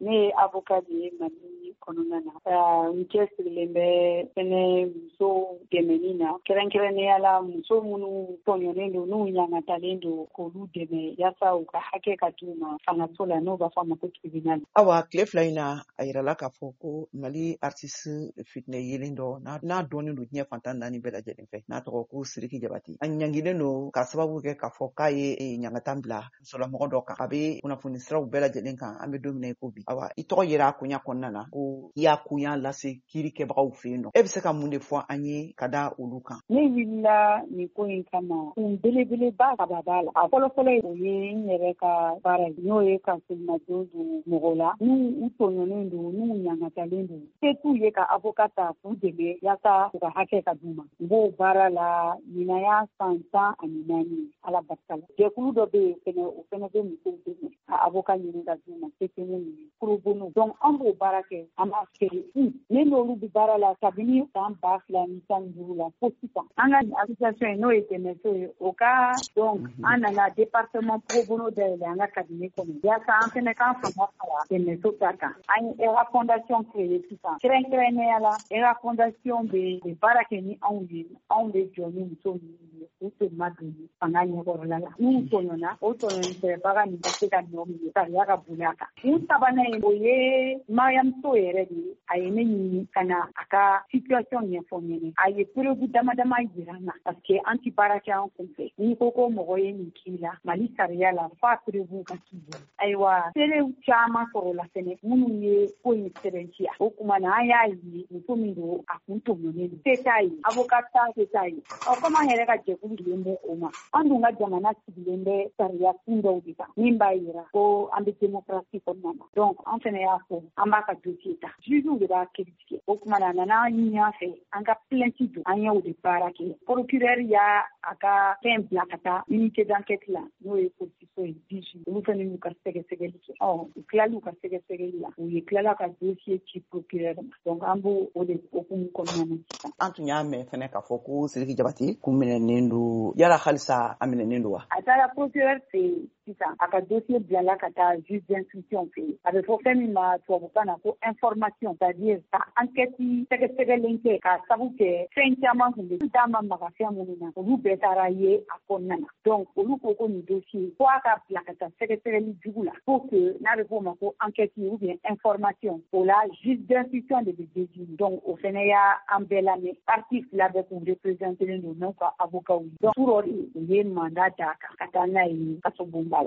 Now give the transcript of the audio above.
ne avocat de Mali kɔnɔna na. N cɛsirilen bɛ fɛnɛ muso dɛmɛni na. Kɛrɛnkɛrɛnnenya la muso minnu tɔɲɔnen don n'u ɲangatalen don k'olu dɛmɛ yaasa u ka hakɛ ka d'u ma fangaso la n'o b'a fɔ a ma ko tribunal. Awa tile fila in na a yirala k'a fɔ ko Mali artiste fitinɛ yelen dɔ n'a dɔnnen don diɲɛ fantan naani bɛɛ lajɛlen fɛ n'a tɔgɔ ko Sidiki Jabate a ɲangilen don ka sababu kɛ k'a fɔ k'a ye ɲangatan bila musolamɔgɔ dɔ kan a bɛ kunnafoni siraw bɛɛ lajɛlen kan an bɛ don min na i ko bi. Awa i tɔgɔ yera a kunya kɔnɔna na ko i y'a kunya lase kiirikɛbagaw fɛ yen nɔ e bɛ se ka mun de fɔ an ye ka da olu kan? Ne wulila nin ko in kama kun belebeleba saba b'a la. A fɔlɔfɔlɔ o ye n yɛrɛ ka baara ye n'o ye ka filmajɔ don mɔgɔ la n'u tɔɲɔnen don n'u ɲangatalen don se t'u ye ka avocat ta k'u dɛmɛ yaasa u ka hakɛ ka d'u ma. N b'o baara la ɲinan y'a san 14 ala barika la. Jɛkulu dɔ bɛ yen fɛnɛ o fɛnɛ bɛ musow dɛmɛ ka avocat ɲini ka d'u ma se tɛ ne ɲini pro bono. Donc an b'o baara kɛ an b'a feere. Ne n'olu bɛ baara la kabini san 2015 la fo sisan. An ka association n'o ye dɛmɛso ye o ka donc an nana département pro bono dayɛlɛ an ka cabinet kɔnɔ yaasa an fɛnɛ k'an fanga fara dɛmɛso ta kan. An ye ERA fondation créé sisan. Kɛrɛnkɛrɛnnenya la ERA fondation bɛ baara kɛ ni anw ye anw de jɔ ni muso ninnu ye u tɛ ma don fanga ɲɛkɔrɔla la. N'u tɔɲɔna o tɔɲɔnikɛbaga nin ka se ka nɔ minɛ sariya ka boli a kan. Kun sabanan in o ye Mariamuso yɛrɛ de ye a ye ne ɲini ka na a ka situation ɲɛfɔ ɲɛnɛ. A ye preuve dama dama jira n na parce que an ti baara kɛ an kun fɛ. N'i ko ko mɔgɔ ye nin k'i la Mali sariya la f'a preuve ka k'i bolo. Ayiwa serew caman sɔrɔ la fɛnɛ minnu ye ko in sɛbɛntiya. O kuma na an y'a ye muso min don a kun tɔɲɔnen don. Se t'a ye avocat se t'a ye. Comme an yɛrɛ ka jɛkulu dilen bɛ o ma. An dun ka jamana sigilen bɛ sariya kun dɔw de kan min b'a yira ko an bɛ démocratie kɔnɔna na. Donc an fɛnɛ y'a fɔ an b'a ka dossier ta. Juges de b'a critiquer. O kuma na a nana an ɲini an fɛ an ka plainte don an y'o de baara kɛ. Procureur y'a a ka fɛn bila ka taa unité d'enquête la n'o ye police ye DG. Olu fɛnɛ y'u ka sɛgɛsɛgɛli kɛ. U tilala u ka sɛgɛsɛgɛli la u ye tilala ka dossier ci procureur ma. Donc an b'o de hukumu kɔnɔna na sisan. An tun y'a mɛn fɛnɛ k'a fɔ ko Sidiki Jabate kun minɛnen don yala halisa a minɛnen don wa? A taara procureur fɛ yen sisan a ka dossier bilala ka taa juge d'instruction fɛ yen. A bɛ fɔ fɛn min ma tubabukan na ko information c'est-à-dire ka enquête sɛgɛsɛgɛlen kɛ k'a sabu kɛ fɛn caman kun bɛ d'a ma maga fɛn minnu na olu bɛɛ taara ye a kɔnɔna na. Donc olu ko nin dossier fo a ka bila ka taa sɛgɛsɛgɛli jugu la pour que n'a bɛ fɔ o ma ko enquête ou bien information o la juge d'instruction de bɛ désigner. Donc o fɛnɛ y'a an bɛɛ lamɛn partie fila bɛɛ kun représentelen don n'u ka avocat. Donc pour o ye mandat d'a kan ka taa n'a ye kaso bonda la.